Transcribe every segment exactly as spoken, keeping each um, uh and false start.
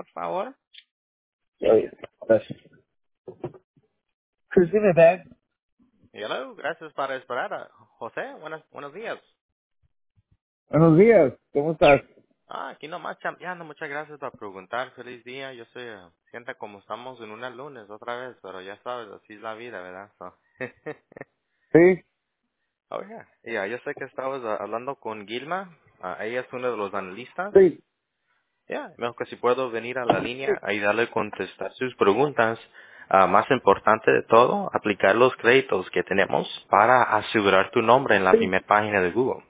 por favor. Oye, gracias. Christine Bag. Hello, gracias para esperar. a- José, buenos, buenos días. Buenos días, ¿cómo estás? Ah, aquí nomás chambeando. Muchas gracias por preguntar. Feliz día. Yo sé, eh, sienta como estamos en una lunes otra vez, pero ya sabes, así es la vida, ¿verdad? So. Sí, oh, yeah. Yeah, yo sé que estabas ah, hablando con Gilma. Ah, ella es uno de los analistas. sí, Ya, mejor que si puedo venir a la línea, ayudarle a contestar sus preguntas. Ah, más importante de todo, aplicar los créditos que tenemos para asegurar tu nombre en la sí, primera página de Google.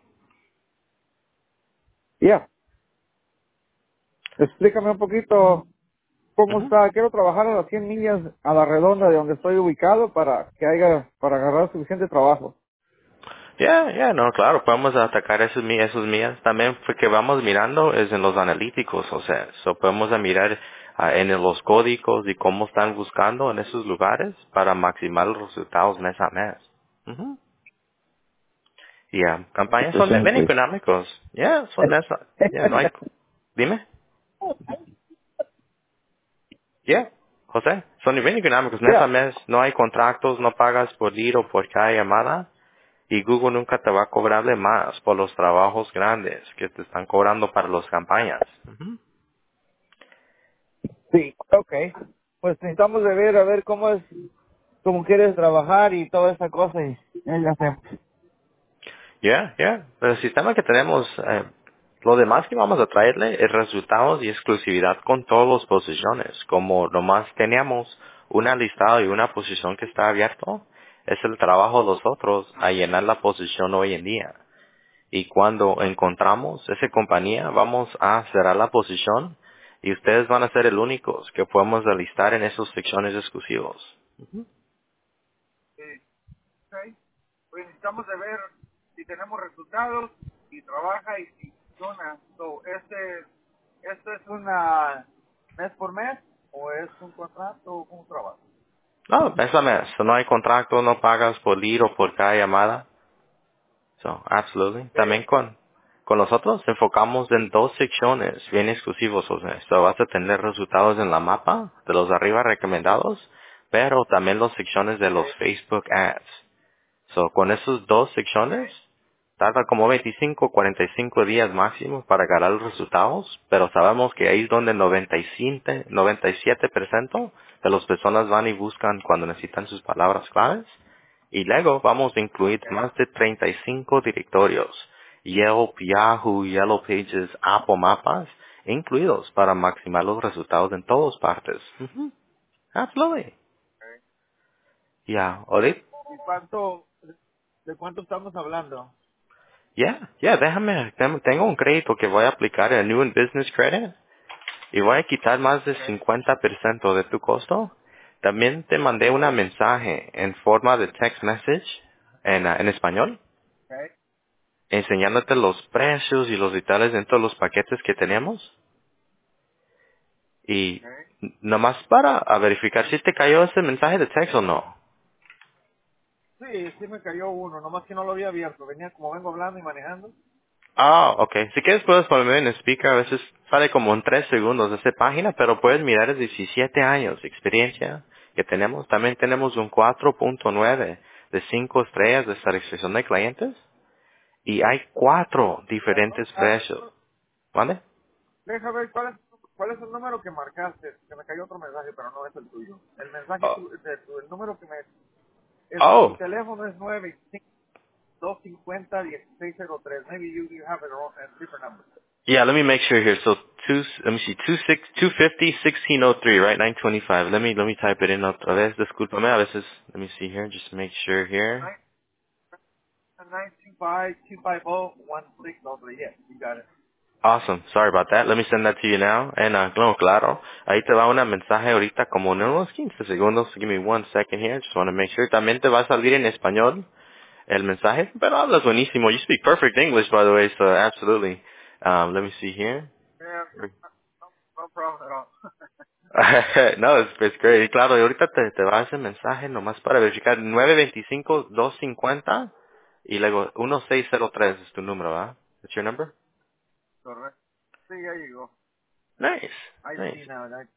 ya. Explícame un poquito cómo Ujú. está. Quiero trabajar a las cien millas a la redonda de donde estoy ubicado para que haya, para agarrar suficiente trabajo. Ya, ya, no, claro, podemos atacar esos, mi- esos mías. También fue que vamos mirando es en los analíticos, o sea, so podemos a mirar ah, en los códigos y cómo están buscando en esos lugares para maximizar los resultados mes a mes. Ujú. Ya, campañas son bien Suficiente. económicos. Ya, son eso. Ya, no hay. Dime. Ya, José, son bien económicos. Mes a Ya, mes no hay contratos, no pagas por ir o por cada llamada. Y Google nunca te va a cobrarle más por los trabajos grandes que te están cobrando para las campañas. Ujú. sí, ok. Pues necesitamos de ver, a ver cómo es, cómo quieres trabajar y toda esa cosa y ya ya hacemos. Ya, ya. El sistema que tenemos, eh, lo demás que vamos a traerle es resultados y exclusividad con todas las posiciones. Como nomás teníamos una listado y una posición que está abierto, es el trabajo de los otros a llenar la posición hoy en día. Y cuando encontramos esa compañía, vamos a cerrar la posición y ustedes van a ser el únicos que podemos listar en esas secciones exclusivos. Sí, ok. Pues necesitamos de ver si tenemos resultados, si trabaja y si funciona. So, este, ¿esto es una mes por mes o es un contrato o un trabajo? No, mes a mes. So, no hay contrato, no pagas por ir o por cada llamada. So, absolutely. Sí, También con, con nosotros enfocamos en dos secciones bien exclusivos. O sea, so vas a tener resultados en la mapa de los arriba recomendados, pero también las secciones de ok, los Facebook Ads. So, con esas dos ok, secciones, tarda como veinticinco, cuarenta y cinco días máximo para ganar los resultados, pero sabemos que ahí es donde noventa y siete, noventa y siete por ciento de las personas van y buscan cuando necesitan sus palabras claves. Y luego vamos a incluir ok. más de treinta y cinco directorios, Yelp, Yahoo, Yellow Pages, Apple Mapas, incluidos para maximizar los resultados en todas partes. Ujú. Absolutely. Ya, ahorita ¿Y cuánto, de cuánto estamos hablando? Ya, ya, déjame, tem- tengo un crédito que voy a aplicar el New in Business Credit y voy a quitar más de Ok, cincuenta por ciento de tu costo. También te mandé un mensaje en forma de text message en, ah, en español, ok, enseñándote los precios y los detalles dentro de los paquetes que tenemos. Y ok. n- nomás para a verificar si te cayó ese mensaje de texto o no. Sí, sí me cayó uno, nomás que no lo había abierto. Venía como vengo hablando y manejando. Ah, okay. Si quieres puedes ponerme en speaker, a veces sale como en tres segundos de esta página, pero puedes mirar el diecisiete años de experiencia que tenemos. También tenemos un cuatro punto nueve de cinco estrellas de satisfacción de clientes y hay cuatro Perdón, diferentes ah, precios. ¿Vale? deja ver cuál es, cuál es el número que marcaste. Que me cayó otro mensaje, pero no es el tuyo. El mensaje, Oh, tu, de tu- el número que me... Es, tu oh. teléfono es nueve cinco dos cinco cero uno seis cero tres. Maybe you, you have it wrong, a different number. Yeah, let me make sure here. So two, let me see, two six, two fifty, sixteen oh three, right? nine twenty-five. Let me, let me type it in otra vez. Discúlpame, a veces, let me see here, just make sure here. nine two five two five zero one six zero three. Yes, you got it. Awesome. Sorry about that. Let me send that to you now. And, uh, no, claro. Ahí te va un mensaje ahorita como en unos quince segundos. Give me one second here. Just want to make sure. También te va a salir en español el mensaje. Pero hablas buenísimo. You speak perfect English, by the way, so absolutely. Um, let me see here. Yeah, no problem at all. no, es it's great. Y claro, y ahorita te, te va ese mensaje nomás para verificar. nueve dos cinco, dos cinco cero y luego uno seis cero tres es tu número, ¿verdad? That's your number? Correcto. Sí, ya llegó. Nice, I nice. see now. That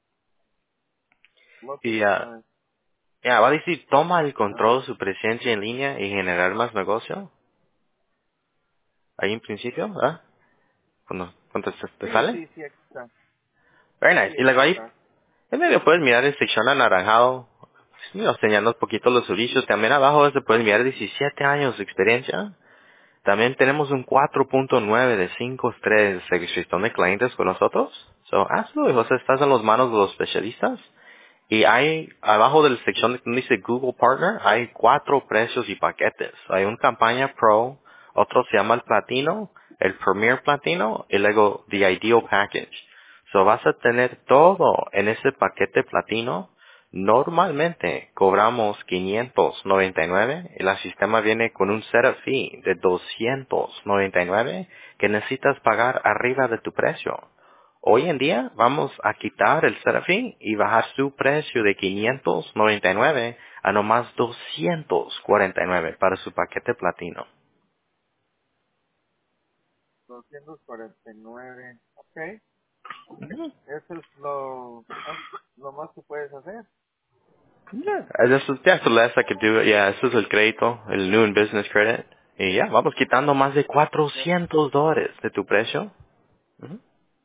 Y looking at ah, my. ya, va a decir, toma el Uh, control de su presencia en línea y generar más negocio. Ahí en principio, ¿ah? Cuando, cuando te, te sí, sale. sí, sí, aquí está. Very Sí, nice. Y aquí luego ahí, está. en medio puedes mirar el sección anaranjado, you know, enseñando un poquito los servicios. También abajo se pueden mirar diecisiete años de experiencia. También tenemos un cuatro punto nueve de cinco estrellas de satisfacción de clientes con nosotros. So, hazlo, José, estás en las manos de los especialistas. Y hay, abajo de la sección donde dice Google Partner, hay cuatro precios y paquetes. Hay una campaña Pro, otro se llama el Platino, el Premier Platino, y luego The Ideal Package. So vas a tener todo en ese paquete Platino. Normalmente cobramos quinientos noventa y nueve y el sistema viene con un setup fee de doscientos noventa y nueve que necesitas pagar arriba de tu precio. Hoy en día vamos a quitar el Serafín y bajar su precio de quinientos noventa y nueve a nomás doscientos cuarenta y nueve para su paquete platino. doscientos cuarenta y nueve. Ok. Ujú. Eso es lo, lo más que puedes hacer. Yeah, eso es that's the less I could do. Yeah, eso es el crédito, el New in Business Credit. Y ya, vamos quitando más de Ya. cuatrocientos dólares de tu precio. Ujú.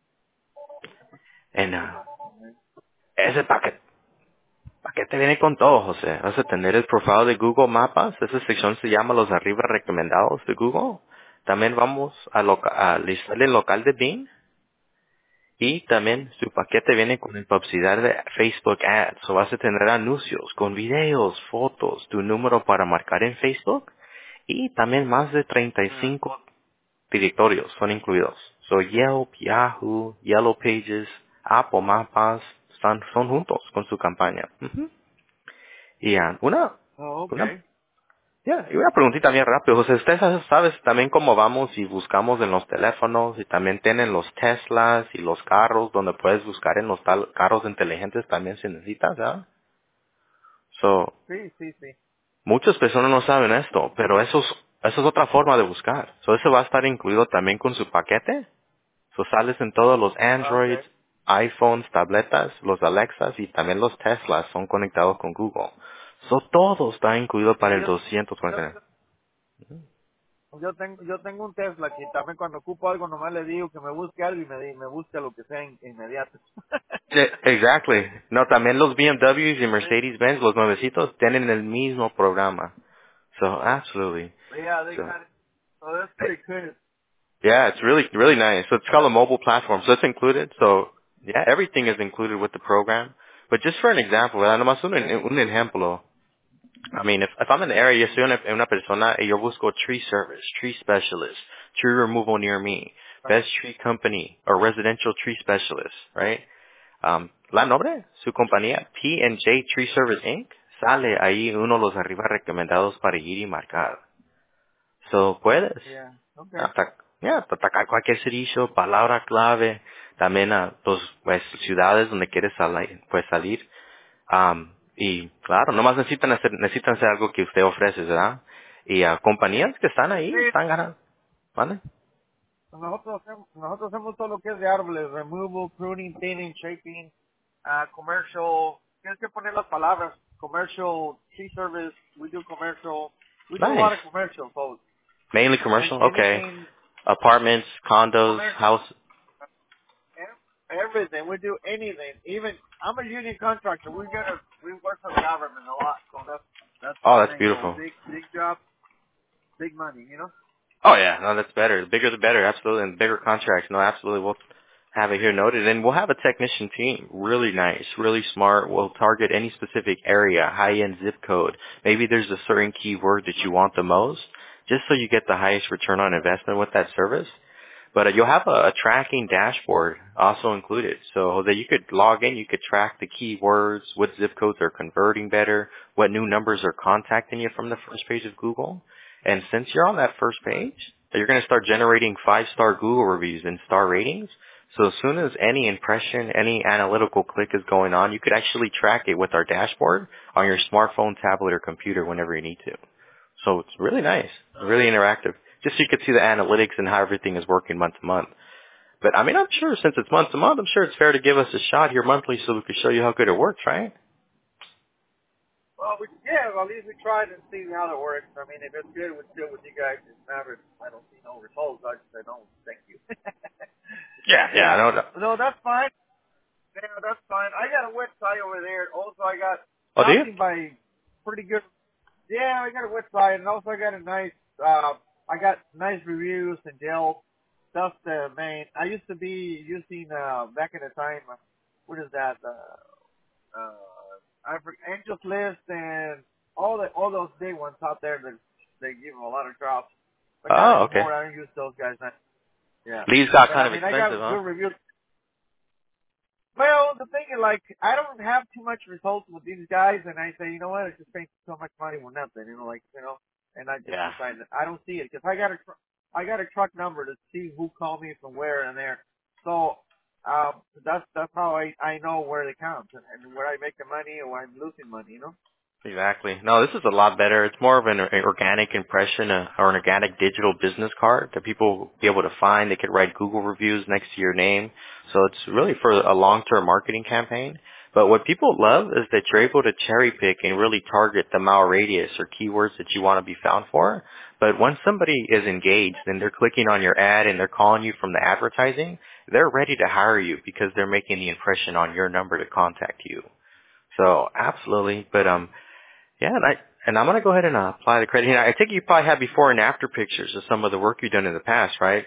En ah, ese paquete, paquete viene con todo, José. Vas a tener el profile de Google Mapas. Esa sección se llama los arriba recomendados de Google. También vamos a, loca- a listar el local de Bing. Y también su paquete viene con el publicidad de Facebook Ads. O vas a tener anuncios con videos, fotos, tu número para marcar en Facebook. Y también más de treinta y Ah, cinco directorios son incluidos. So Yelp, Yahoo, Yellow Pages, Apple Mapas, están, son juntos con su campaña. Ujú. Y ah, una, oh, una, okay. ya, y una preguntita bien rápido. José, ¿usted sabe sabes también cómo vamos y buscamos en los teléfonos y también tienen los Teslas y los carros donde puedes buscar en los tal- carros inteligentes también si necesitas, ¿verdad? So, Sí, sí, sí. muchas personas no saben esto, pero eso es, eso es otra forma de buscar. So, eso va a estar incluido también con su paquete. So, sales en todos los Ah, okay. Androids, iPhones, tabletas, los Alexas y también los Teslas son conectados con Google. So, todo está incluido Sí, para el yo, doscientos cuarenta y nueve. yo, yo tengo, yo tengo un Tesla que también cuando ocupo algo nomás le digo que me busque algo y me, di- me busque lo que sea in- inmediato. Sí, exactly. No, también los B M Ws y Sí. Mercedes-Benz, los nuevecitos, tienen el mismo programa. So, absolutely. Yeah, they So, got it. So that's pretty good. yeah, it's really, really nice. So it's called a Yeah. mobile platform. So it's included. So, yeah, everything is included with the program. But just for an example, ¿verdad? Nomás un, Okay. un ejemplo. I mean, if, if I'm in the area, yo soy una, una persona y yo busco tree service, tree specialist, tree removal near me, best tree company, or residential tree specialist, right? Um, la nombre, su compañía, P and J Tree Service incorporated, sale ahí uno de los arriba recomendados para ir y marcar. So, puedes Yeah. Okay. ata- yeah, atacar cualquier servicio, palabra clave, también a dos pues, ciudades donde quieres salir, pues salir. Um, y claro, nomás necesitan hacer, necesitan hacer algo que usted ofrece, ¿verdad? Y a compañías que están ahí, Sí, están ganando, ¿vale? nosotros hacemos, nosotros hacemos todo lo que es de árboles, removal, pruning, thinning, shaping, uh, commercial, tienes que poner las palabras, commercial, tree service, we do commercial, we do a lot Nice. of commercial, folks. Mainly And commercial, okay. anything, Apartments, condos, commercial, house. everything, we do anything, even, I'm a union contractor, we get a, we work for the government a lot, so that's, that's Oh, the that's thing, so beautiful. big, big job, big money, you know? Oh yeah, no, that's better. The bigger the better, absolutely. And bigger contracts, no, absolutely. We'll have it here noted. And we'll have a technician team. Really nice, really smart. We'll target any specific area, high-end zip code. Maybe there's a certain keyword that you want the most, just so you get the highest return on investment with that service. But uh, you'll have a, a tracking dashboard also included. So that you could log in, you could track the keywords, what zip codes are converting better, what new numbers are contacting you from the first page of Google. And since you're on that first page, you're going to start generating five-star Google reviews and star ratings. So as soon as any impression, any analytical click is going on, you could actually track it with our dashboard on your smartphone, tablet, or computer whenever you need to. So it's really nice, really interactive. Just so you could see the analytics and how everything is working month to month. But I mean, I'm sure since it's month to month, I'm sure it's fair to give us a shot here monthly so we can show you how good it works, right? Well, we, yeah, well, at least we tried and see how it works. I mean, if it's good, we're still with you guys. It's never, I don't see no results. I just say, no, thank you. Yeah, yeah, I yeah. know. No, that's fine. Yeah, that's fine. I got a website over there. Also, I got Oh, do you? something by pretty good. Yeah, I got a website, and also I got a nice, uh, I got nice reviews and Yelp. That's the main. I used to be using, uh, back in the time, uh, what is that, uh, uh, I forget, Angels List and all the, all those big ones out there that they give them a lot of drops. But not Oh, okay. anymore. I don't use those guys. Now. Yeah. Leads got But kind I of mean, I expensive, got huh? good reviews. Well, the thing is, like, I don't have too much results with these guys, and I say, you know what, I just paying so much money for nothing, you know, like, you know, and I just Yeah. decided I don't see it because I got a, tr- I got a truck number to see who called me from where and there, so um, that's that's how I I know where they count and, and where I make the money or where I'm losing money, you know. Exactly. No, this is a lot better. It's more of an or- organic impression uh, or an organic digital business card that people will be able to find. They could write Google reviews next to your name. So it's really for a long-term marketing campaign. But what people love is that you're able to cherry pick and really target the mile radius or keywords that you want to be found for. But once somebody is engaged and they're clicking on your ad and they're calling you from the advertising, they're ready to hire you because they're making the impression on your number to contact you. So absolutely. But um yeah, and I and I'm gonna go ahead and uh, apply the credit here. I think you probably had before and after pictures of some of the work you've done in the past, right?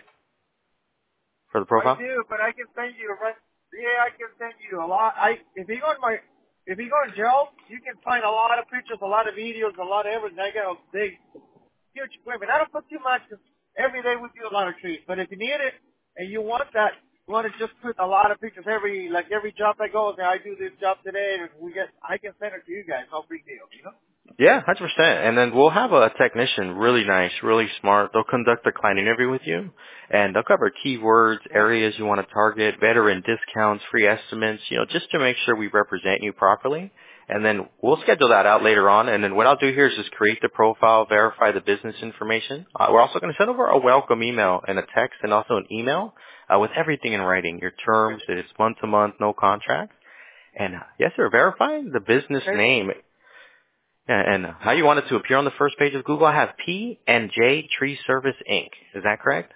For the I profile? do, but I can send you a run. Yeah, I can send you a lot. I if you go on my if you go on Yelp, you can find a lot of pictures, a lot of videos, a lot of everything. I got a big, huge equipment. I don't put too much 'cause every day we do a lot of trees. But if you need it and you want that, you want to just put a lot of pictures every like every job I go. Okay, I do this job today, and we get I can send it to you guys. No big deal, you know. Yeah, one hundred percent. And then we'll have a technician, really nice, really smart. They'll conduct a client interview with you, and they'll cover keywords, Yeah. areas you want to target, veteran discounts, free estimates, you know, just to make sure we represent you properly. And then we'll schedule that out later on. And then what I'll do here is just create the profile, verify the business information. Uh, we're also going to send over a welcome email and a text and also an email uh, with everything in writing, your terms, that it's month to month, no contract. And uh, yes, sir, verifying the business Okay. name. Yeah, and how you want it to appear on the first page of Google, I have P and J Tree Service Incorporated. Is that correct?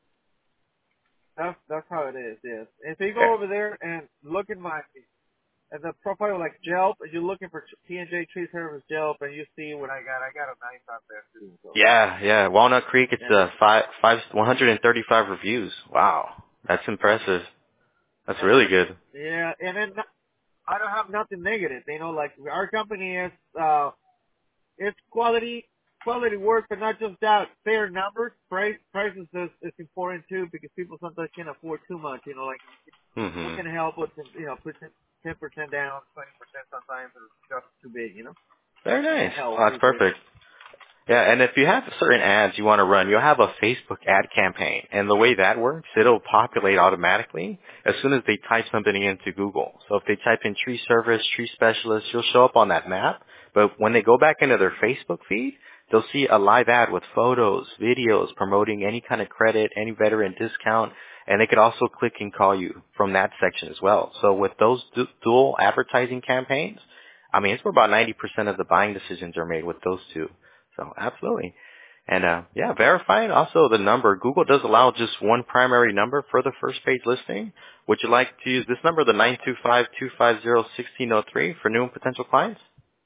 That's that's how it is. Yes. If you Yeah. go over there and look at my at the profile like Yelp, if you're looking for P and J Tree Service Yelp, and you see what I got, I got a nice out there too. So Yeah, yeah. Walnut Creek, it's yeah, uh, five, five, one hundred thirty-five reviews. Wow, that's impressive. That's really good. yeah, and then I don't have nothing negative. You know, like our company is uh, it's quality quality work, but not just that. Fair numbers, price prices is, is important too because people sometimes can't afford too much. You know, like we hmm can help with you know put ten percent down, twenty percent sometimes it's just too big. You know, Very we nice. can help. Well, that's We do. perfect. Yeah, and if you have certain ads you want to run, you'll have a Facebook ad campaign. And the way that works, it'll populate automatically as soon as they type something into Google. So if they type in tree service, tree specialist, you'll show up on that map. But when they go back into their Facebook feed, they'll see a live ad with photos, videos, promoting any kind of credit, any veteran discount, and they could also click and call you from that section as well. So with those du- dual advertising campaigns, I mean, it's where about ninety percent of the buying decisions are made with those two. So absolutely. And uh, yeah, verifying also the number. Google does allow just one primary number for the first page listing. Would you like to use this number, the nine two five, two five zero, one six zero three for new and potential clients?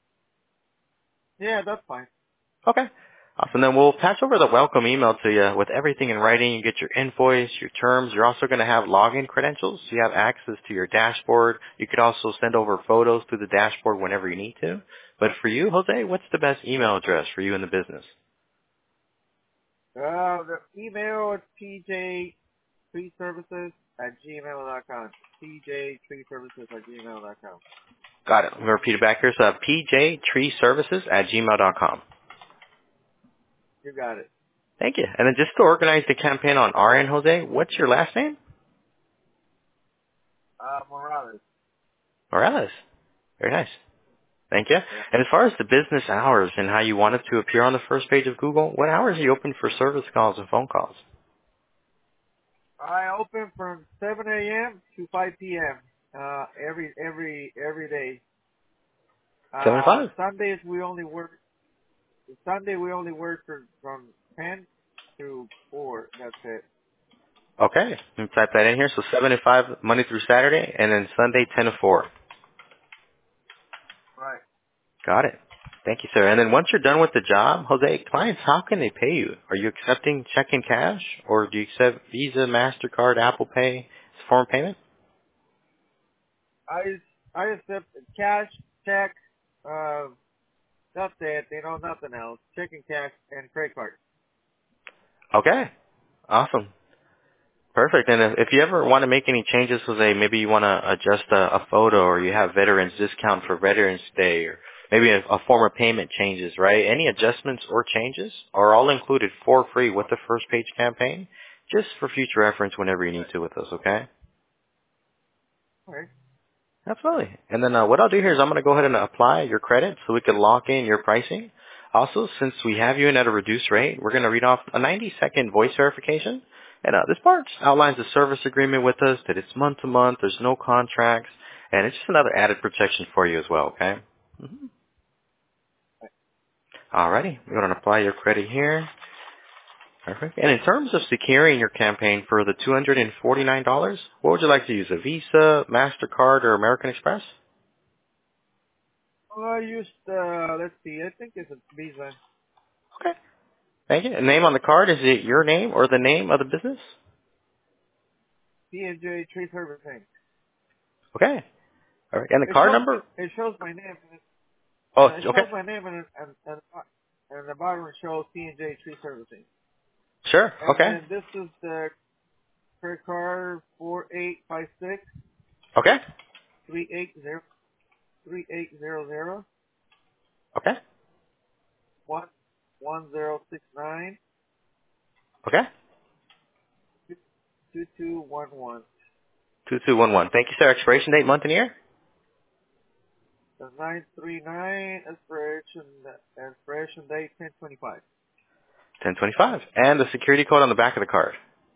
Yeah, that's fine. Okay. Awesome. Then we'll patch over the welcome email to you with everything in writing. You get your invoice, your terms. You're also going to have login credentials. So you have access to your dashboard. You could also send over photos to the dashboard whenever you need to. But for you, Jose, what's the best email address for you in the business? Uh, the email is p j tree services at gmail dot com. p j tree services at gmail dot com. Got it. I'm going to repeat it back here. So I have p j tree services at gmail dot com. You got it. Thank you. And then just to organize the campaign on our end, Jose, what's your last name? Uh, Morales. Morales. Very nice. Thank you. Yeah. And as far as the business hours and how you want it to appear on the first page of Google, what hours are you open for service calls and phone calls? I open from seven a.m. to five p.m. Uh, every every every day. Seven to Uh, five. Sundays we only work. Sunday we only work from, from ten to four. That's it. Okay. Let me type that in here. So seven to five Monday through Saturday, and then Sunday ten to four. Right. Got it. Thank you, sir. And then once you're done with the job, Jose, clients, how can they pay you? Are you accepting check and cash, or do you accept Visa, MasterCard, Apple Pay as a form of payment? I I accept cash, check. Uh, that's it. You know, nothing else. Checking cash and credit card. Okay. Awesome. Perfect. And if, if you ever want to make any changes, Jose, maybe you want to adjust a, a photo, or you have veterans discount for Veterans Day, or maybe a, a form of payment changes, right? Any adjustments or changes are all included for free with the first page campaign, just for future reference whenever you need to with us, okay? All right. Absolutely. And then uh, what I'll do here is I'm going to go ahead and apply your credit so we can lock in your pricing. Also, since we have you in at a reduced rate, we're going to read off a ninety second voice verification. And uh, this part outlines the service agreement with us, that it's month to month, there's no contracts, and it's just another added protection for you as well, okay? Mm-hmm. Alrighty, we're going to apply your credit here. Perfect. And in terms of securing your campaign for the two hundred forty-nine dollars, what would you like to use, a Visa, MasterCard, or American Express? Well, I used. Uh, let's see. I think it's a Visa. Okay. Thank you. And name on the card, is it your name or the name of the business? P and J Tree Servicing. Okay. All right. And the It card shows. number? It shows my name. Oh, Uh, it okay. shows my name and and and, and the bottom it shows P and J Tree Servicing. Sure. And Okay. then this is the credit card four eight five six Okay. three eight zero three eight zero zero Okay. one one zero six nine Okay. two two one one. two two one one. Thank you, sir. Expiration date, month and year? The nine three nine expiration expiration date ten twenty five. ten twenty-five. And the security code on the back of the card?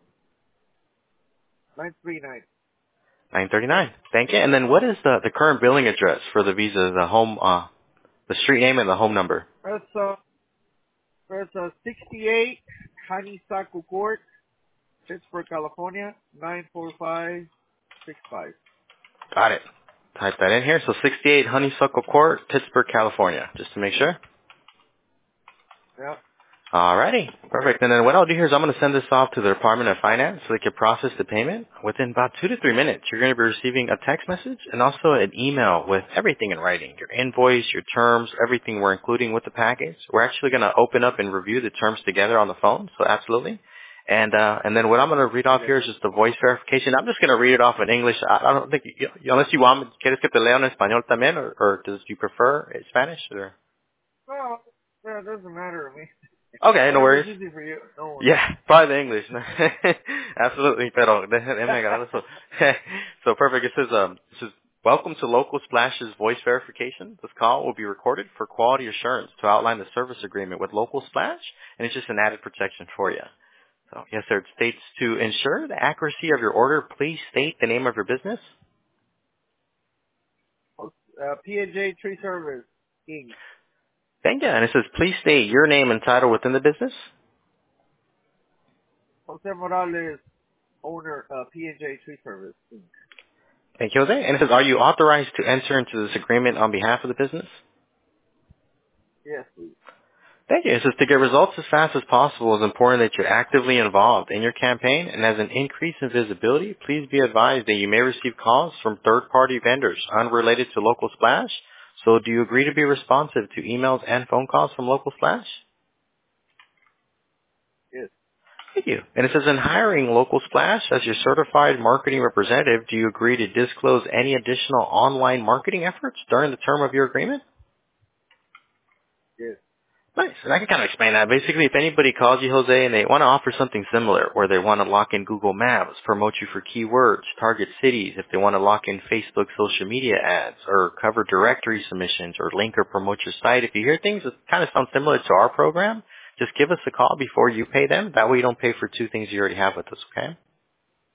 Nine three nine. nine thirty-nine. Thank you. And then what is the, the current billing address for the Visa, the home, uh, the street name and the home number? That's uh that's uh sixty eight Honeysuckle Court, Pittsburgh, California, nine four five six five. Got it. Type that in here. So sixty-eight Honeysuckle Court, Pittsburgh, California, just to make sure. Yeah. Alrighty, perfect. And then what I'll do here is I'm going to send this off to the Department of Finance so they can process the payment. Within about two to three minutes, you're going to be receiving a text message and also an email with everything in writing. Your invoice, your terms, everything we're including with the package. We're actually going to open up and review the terms together on the phone, so absolutely. And uh, and then what I'm going to read off Okay. here is just the voice verification. I'm just going to read it off in English. I, I don't think, you, unless you want, ¿quieres que te lea en español también, or, or does you prefer Spanish? Or? Well, yeah, it doesn't matter to me. Okay, no Whatever's worries. easy for you. No worries. Yeah, probably the English. Absolutely, pero déjame agarrar eso. So perfect. It says, um, it says, welcome to Local Splash's voice verification. This call will be recorded for quality assurance to outline the service agreement with Local Splash, and it's just an added protection for you. So yes, sir. It states to ensure the accuracy of your order, please state the name of your business. uh, P and J Tree Service, Incorporated. Thank you. And it says, please state your name and title within the business. Jose Morales, owner of P and J Tree Service, Incorporated. Thank you, Jose. And it says, are you authorized to enter into this agreement on behalf of the business? Yes, please. Thank you. It says to get results as fast as possible, it's important that you're actively involved in your campaign, and as an increase in visibility, please be advised that you may receive calls from third-party vendors unrelated to Local Splash. So do you agree to be responsive to emails and phone calls from Local Splash? Yes, Thank you. And it says in hiring Local Splash as your certified marketing representative, do you agree to disclose any additional online marketing efforts during the term of your agreement? yes, Nice. And I can kind of explain that. Basically, if anybody calls you, Jose, and they want to offer something similar, or they want to lock in Google Maps, promote you for keywords, target cities, if they want to lock in Facebook social media ads, or cover directory submissions, or link or promote your site, if you hear things that kind of sound similar to our program, just give us a call before you pay them. That way you don't pay for two things you already have with us, okay?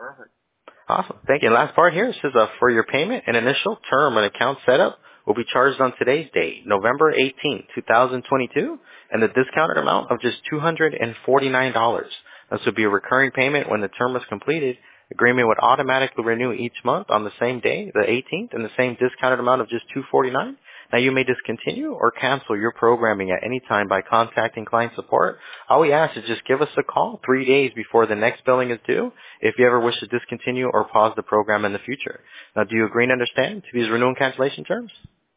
Perfect. Awesome. Thank you. And last part here, it says uh, for your payment and initial term and account setup will be charged on today's date, November eighteenth, twenty twenty-two, and the discounted amount of just two hundred forty-nine dollars. This will be a recurring payment when the term is completed. Agreement would automatically renew each month on the same day, the eighteenth, and the same discounted amount of just two hundred forty-nine dollars. Now you may discontinue or cancel your programming at any time by contacting client support. All we ask is just give us a call three days before the next billing is due if you ever wish to discontinue or pause the program in the future. Now do you agree and understand to these renewal and cancellation terms?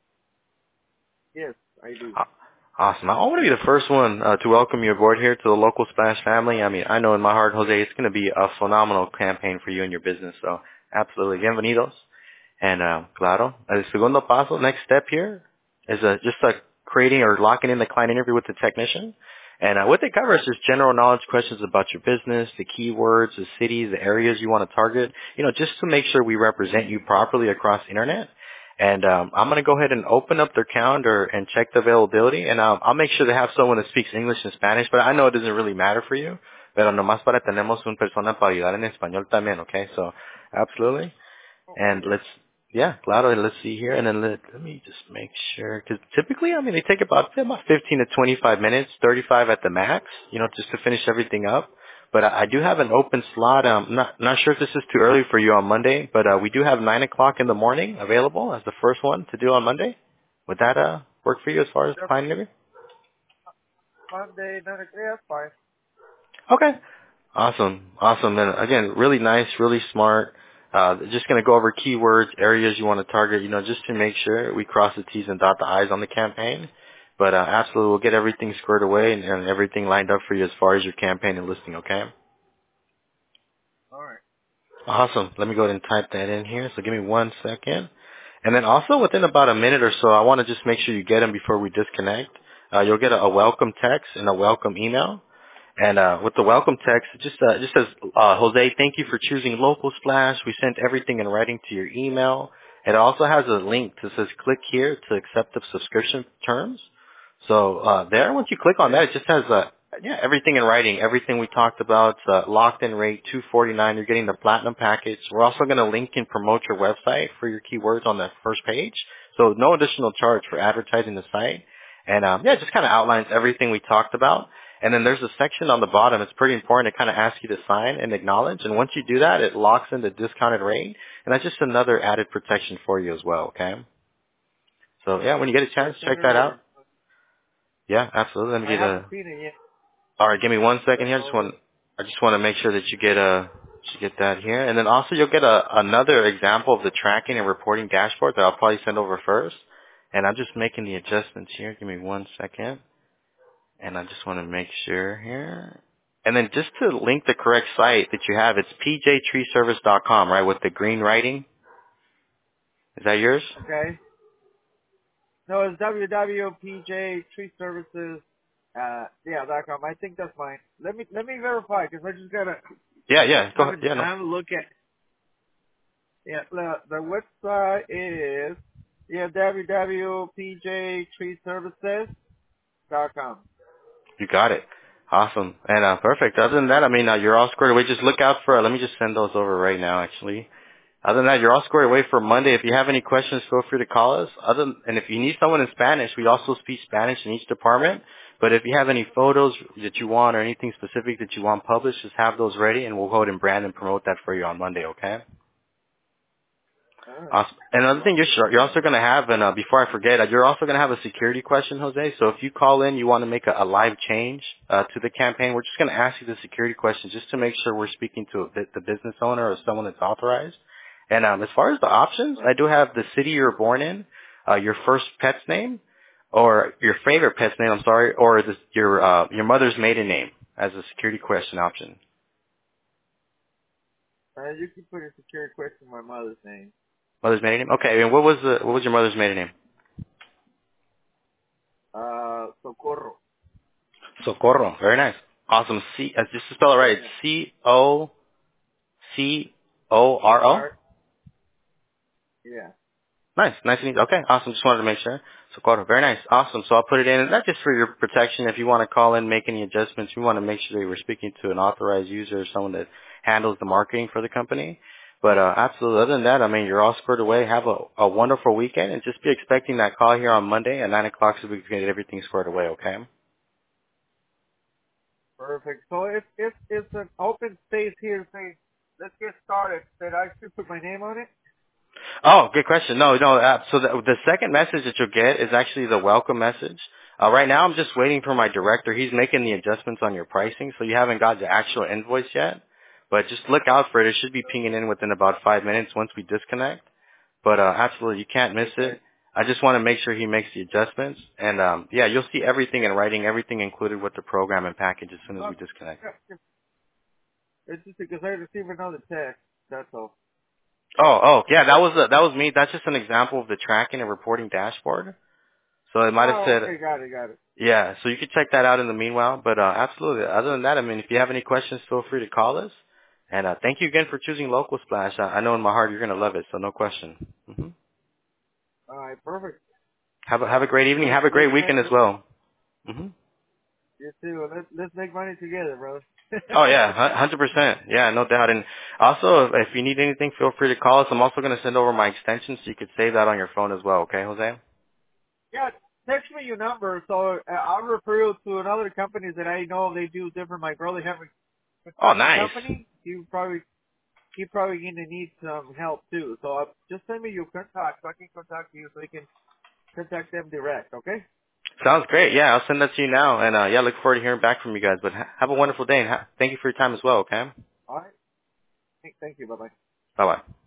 Yes, I do. Aw- Awesome. I want to be the first one uh, to welcome you aboard here to the local Splash family. I mean, I know in my heart, Jose, it's going to be a phenomenal campaign for you and your business. So absolutely. Bienvenidos. And, uh, claro, el segundo paso, next step here is uh, just uh, creating or locking in the client interview with the technician. And uh, what they cover is just general knowledge questions about your business, the keywords, the cities, the areas you want to target, you know, just to make sure we represent you properly across the internet. And um, I'm going to go ahead and open up their calendar and check the availability. And um, I'll make sure to have someone that speaks English and Spanish, but I know it doesn't really matter for you. Pero nomás para tenemos una persona para ayudar en español también, okay? So, absolutely. Oh, And okay. let's, yeah, claro, and let's see here. And then let, let me just make sure. Because typically, I mean, they take about, about fifteen to twenty-five minutes, thirty-five at the max, you know, just to finish everything up. But I, I do have an open slot. Um, I'm not, not sure if this is too early for you on Monday, but uh, we do have nine o'clock in the morning available as the first one to do on Monday. Would that uh, work for you as far as Yep. client interview? Monday, nine o'clock. Yeah, that's fine. Okay. Awesome. Awesome. And again, really nice, really smart. Uh, just going to go over keywords, areas you want to target, you know, just to make sure we cross the T's and dot the I's on the campaign. But uh, absolutely, we'll get everything squared away and, and everything lined up for you as far as your campaign and listing, okay? All right. Awesome. Let me go ahead and type that in here. So give me one second. And then also within about a minute or so, I want to just make sure you get them before we disconnect. Uh, you'll get a, a welcome text and a welcome email. And uh, with the welcome text, it just uh, it just says, uh, Jose, thank you for choosing Local Splash. We sent everything in writing to your email. It also has a link that says click here to accept the subscription terms. So uh, there, once you click on Okay. that, it just has uh, yeah everything in writing, everything we talked about, uh, locked-in rate, two forty-nine. You're getting the platinum package. We're also going to link and promote your website for your keywords on the first page. So no additional charge for advertising the site. And um, yeah, it just kind of outlines everything we talked about. And then there's a section on the bottom. It's pretty important. It kind of asks you to sign and acknowledge. And once you do that, it locks in the discounted rate. And that's just another added protection for you as well, okay? So, yeah, when you get a Just chance, send check it that over. out. Yeah, absolutely. Let me I get haven't a... seen it yet. All right, give me one second But here. I just I'll, want, I just want to make sure that you get a... You get that here. And then also you'll get a, another example of the tracking and reporting dashboard that I'll probably send over first. And I'm just making the adjustments here. Give me one second. And I just want to make sure here. And then just to link the correct site that you have, it's p j tree service dot com, right, with the green writing. Is that yours? okay. No, it's w w w dot p j tree services. Uh, yeah, dot com. I think that's mine. Let me let me verify because I just gotta Yeah, yeah. Go have ahead. a Yeah, no. have a look at. Yeah, the the website is yeah w w w dot p j tree services dot com. You got it. Awesome. And uh, perfect. Other than that, I mean, uh, you're all squared away. Just look out for, uh, let me just send those over right now, actually. Other than that, you're all squared away for Monday. If you have any questions, feel free to call us. Other than, and if you need someone in Spanish, we also speak Spanish in each department. But if you have any photos that you want or anything specific that you want published, just have those ready, and we'll go ahead and brand and promote that for you on Monday, okay? All right. Awesome. And another thing, you're sure, you're also going to have, and uh, before I forget, uh, you're also going to have a security question, Jose. So if you call in, you want to make a, a live change uh, to the campaign, we're just going to ask you the security question just to make sure we're speaking to a, the business owner or someone that's authorized. And um, as far as the options, I do have the city you were born in, uh, your first pet's name, or your favorite pet's name, I'm sorry, or the, your uh, your mother's maiden name as a security question option. Uh, you can put a secure question my mother's name. Mother's maiden name? Okay, and what was the what was your mother's maiden name? Uh, Socorro. Socorro. Very nice. Awesome. C, uh, just to spell it right, it's Yeah. C O C O R O. R. Yeah. Nice. Nice and easy. Okay. Awesome. Just wanted to make sure. Socorro. Very nice. Awesome. So I'll put it in. And that's just for your protection. If you want to call in, make any adjustments, we want to make sure that we're speaking to an authorized user or someone that handles the marketing for the company. But uh, absolutely, other than that, I mean, you're all squared away. Have a, a wonderful weekend, and just be expecting that call here on Monday at nine o'clock so we can get everything squared away. Okay? Perfect. So if if it's an open space here, say, let's get started, did I should put my name on it? Oh, good question. No, no. Uh, so the, the second message that you'll get is actually the welcome message. Uh, right now, I'm just waiting for my director. He's making the adjustments on your pricing, so you haven't got the actual invoice yet. But just look out for it. It should be pinging in within about five minutes once we disconnect. But uh, absolutely, you can't miss Okay. it. I just want to make sure he makes the adjustments. And um, yeah, you'll see everything in writing, everything included with the program and package as soon as Oh, we disconnect. yeah, it's just because I received another text. That's all. Oh, oh, yeah, that was uh that was me. That's just an example of the tracking and reporting dashboard. So it might have Oh, said, okay, got it, got it. yeah, so you can check that out in the meanwhile. But uh, absolutely, other than that, I mean, if you have any questions, feel free to call us. And uh, thank you again for choosing Local Splash. I, I know in my heart you're going to love it, so no question. hmm All right, perfect. Have a, have a great evening. Let's Have a let's great make weekend as let's, well. hmm you too. Let's let's make money together, brother. Oh yeah, one hundred percent. Yeah, no doubt. And also, if, if you need anything, feel free to call us. I'm also going to send over my extension so you could save that on your phone as well. Okay, Jose? Yeah, text me your number so uh, I'll refer you to another company that I know they do different. My brother have a Oh, construction nice. company. He probably he probably gonna need some help too. So uh, just send me your contact so I can contact you so you can contact them direct. Okay? Sounds great. Yeah, I'll send that to you now. And uh, yeah, look forward to hearing back from you guys. But ha- have a wonderful day and ha- thank you for your time as well. Okay? All right. Thank thank you. Bye bye. Bye bye.